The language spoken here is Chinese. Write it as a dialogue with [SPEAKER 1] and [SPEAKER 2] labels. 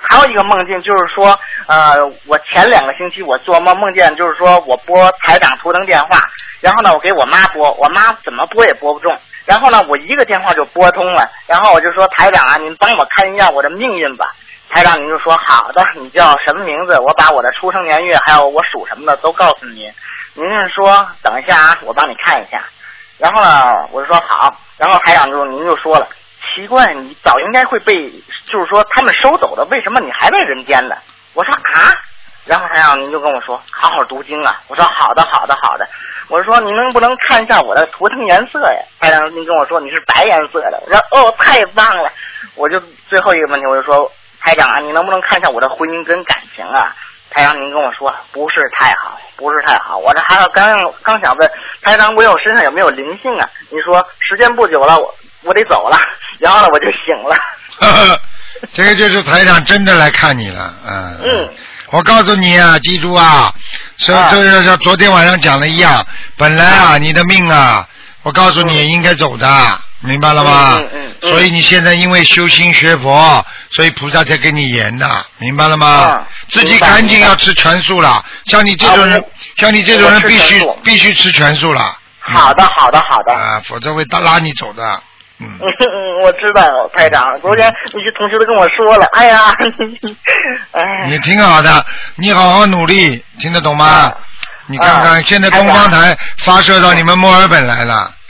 [SPEAKER 1] 还有一个梦境就是说，我前2个星期我做梦见就是说我拨台长图腾电话，然后呢我给我妈拨，我妈怎么拨也拨不中，然后呢我一个电话就拨通了，然后我就说台长啊，您帮我看一下我的命运吧。台长您就说好的，你叫什么名字？我把我的出生年月还有我属什么的都告诉您。您是说等一下啊，我帮你看一下。然后呢我就说好，然后台长您就说了，奇怪，你早应该会被就是说他们收走的，为什么你还在人间呢？我说啊，然后台长您就跟我说好好读经啊。我说好的好的好的。我说您能不能看一下我的图腾颜色呀？台长您跟我说你是白颜色的。我说哦太棒了。我就最后一个问题我就说台长啊，你能不能看一下我的婚姻跟感情啊？台长您跟我说不是太好不是太好。我这还要刚想问台长我身上有没有灵性啊？你说时间不久了我得走了，然后呢我就醒了。
[SPEAKER 2] 这个就是台长真的来看你了。我告诉你啊，记住啊，这像昨天晚上讲的一样，本来啊你的命啊，我告诉你应该走的，明白了吗？所以你现在因为修心学佛，所以菩萨才给你延的，明白了吗？自己赶紧要吃全素了，像你这种人必须吃全素了。
[SPEAKER 1] 好的好的好的。
[SPEAKER 2] 否则会拉你走的。
[SPEAKER 1] 我知道台长，昨天那些同学都跟我说了，哎呀，
[SPEAKER 2] 你挺好的，你好好努力，听得懂吗？你看看现在东方台发射到你们墨尔本来了。